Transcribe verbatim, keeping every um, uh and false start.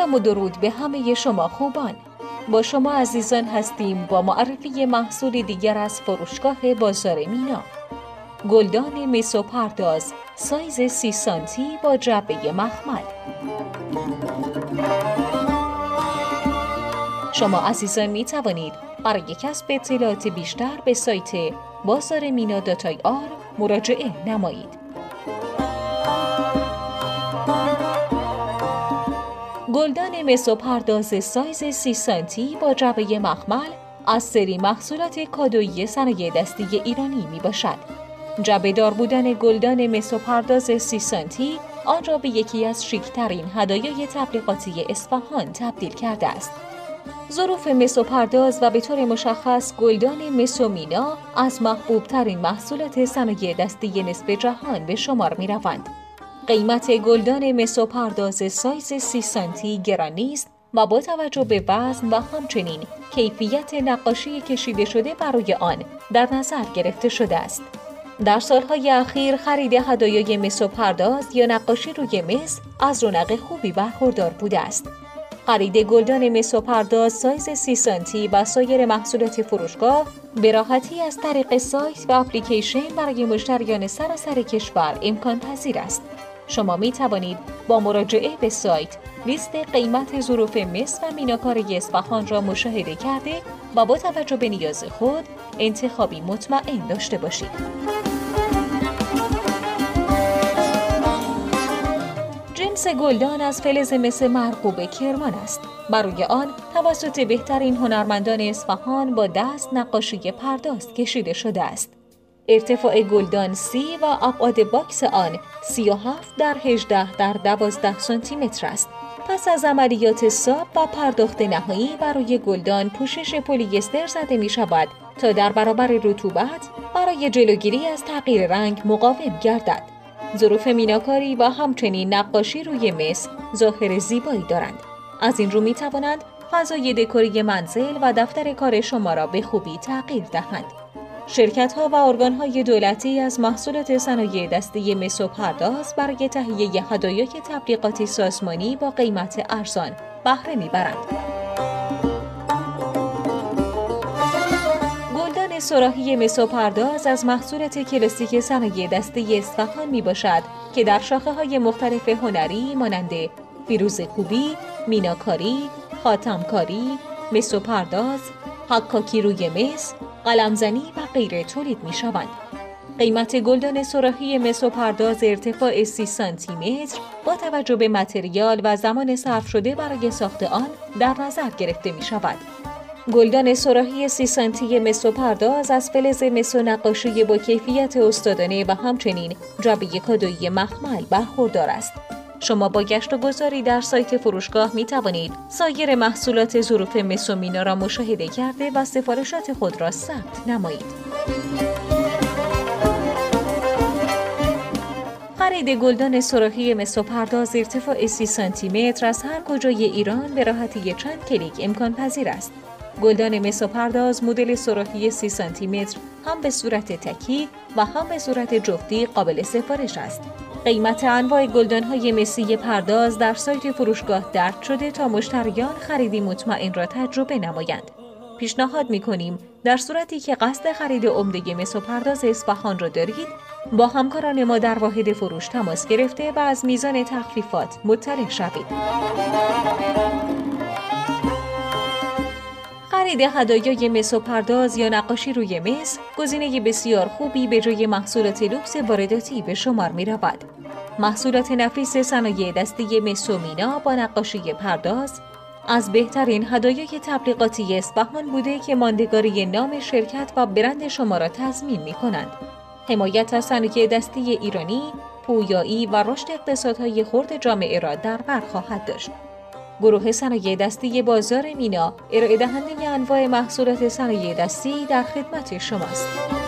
سلام و درود به همه شما خوبان. با شما عزیزان هستیم با معرفی محصول دیگر از فروشگاه بازار مینا. گلدان مس و پرداز سایز سی سانتی با جعبه مخمل. شما عزیزان می توانید برای کسب اطلاعات بیشتر به سایت بازار مینا دات آی آر مراجعه نمایید. گلدان مس و پرداز سایز سی سانتی با جعبه مخمل از سری محصولات کادویی صنایع دستی ایرانی می باشد. جعبه دار بودن گلدان مس و پرداز سی سانتی آن را به یکی از شیک‌ترین هدایای تبلیغاتی اصفهان تبدیل کرده است. ظروف مس و پرداز و به طور مشخص گلدان مس و مینا از محبوب ترین محصولات صنایع دستی نصف جهان به شمار می روند. قیمت گلدان مس و پرداز سایز سی سانتی گران نیست و با توجه به وزن و همچنین کیفیت نقاشی کشیده شده برای آن در نظر گرفته شده است. در سالهای اخیر خرید هدایای مس و پرداز یا نقاشی روی مس از رونق خوبی برخوردار بوده است. خرید گلدان مس و پرداز سایز سی سانتی و سایر محصولات فروشگاه به راحتی از طریق سایت و اپلیکیشن برای مشتریان سراسر کشور امکان پذیر است. شما می توانید با مراجعه به سایت لیست قیمت ظروف مس و میناکاری اصفهان را مشاهده کرده و با توجه به نیاز خود انتخابی مطمئن داشته باشید. جنس گلدان از فلز مس مرغوب کرمان است. برای آن توسط بهترین هنرمندان اصفهان با دست نقاشی پرداز کشیده شده است. ارتفاع گلدان سی و ابعاد باکس آن سی و هفت در هجده در دوازده سانتی متر است. پس از عملیات ساب و پرداخت نهایی برای گلدان پوشش پلی استر زده می شود تا در برابر رطوبت برای جلوگیری از تغییر رنگ مقاوم گردد. ظروف میناکاری و همچنین نقاشی روی مس ظاهر زیبایی دارند. از این رو می توانند فضای دکوری منزل و دفتر کار شما را به خوبی تغییر دهند. شرکت‌ها و ارگان‌های دولتی از محصولات صنایع دستی مس و پرداز برای تهیه هدایای تبلیغاتی سازمانی با قیمت ارزان بهره می‌برند. گلدان صراحی مس و پرداز از محصولات کلاسیک صنایع دستی اصفهان میباشد که در شاخه‌های مختلف هنری مانند فیروزه‌کوبی، میناکاری، خاتمکاری، مس و پرداز، حکاکی روی مس، قلمزنی و غیره تولید می شوند. قیمت گلدان صراحی مس و پرداز ارتفاع سی سانتی متر با توجه به متریال و زمان صرف شده برای ساخت آن در نظر گرفته می شود. گلدان صراحی سی سانتی مس و پرداز از فلز مس و نقاشی با کیفیت استادانه و همچنین جعبه کادویی مخمل برخوردار است. شما با گشت و گذاری در سایت فروشگاه می توانید سایر محصولات ظروف مس و مینا را مشاهده کرده و سفارشات خود را ثبت نمایید. خرید گلدان صراحی مس و پرداز ارتفاع سی سانتی متر از هر کجای ایران به راحتی چند کلیک امکان پذیر است. گلدان مس و پرداز مدل صراحی سی سانتی متر هم به صورت تکی و هم به صورت جفتی قابل سفارش است. قیمت انواع گلدان‌های مسی پرداز در سایت فروشگاه درج شده تا مشتریان خریدی مطمئن را تجربه نمایند. پیشنهاد می‌کنیم در صورتی که قصد خرید عمده مس و پرداز اصفهان را دارید، با همکاران ما در واحد فروش تماس گرفته و از میزان تخفیفات مطلع شوید. خرید هدایای مس و پرداز یا نقاشی روی مس گزینه بسیار خوبی به جای محصولات لوکس وارداتی به شمار می رود. محصولات نفیس صنایع دستی مس و مینا با نقاشی پرداز از بهترین هدایای تبلیغاتی اصفهان بوده که ماندگاری نام شرکت و برند شما را تضمین می کنند. حمایت از صنایع دستی ایرانی، پویایی و رشد اقتصادهای خرد جامعه را در بر خواهد داشت. گروه صنایع دستی بازار مینا ارائه دهنده انواع محصولات صنایع دستی در خدمت شماست.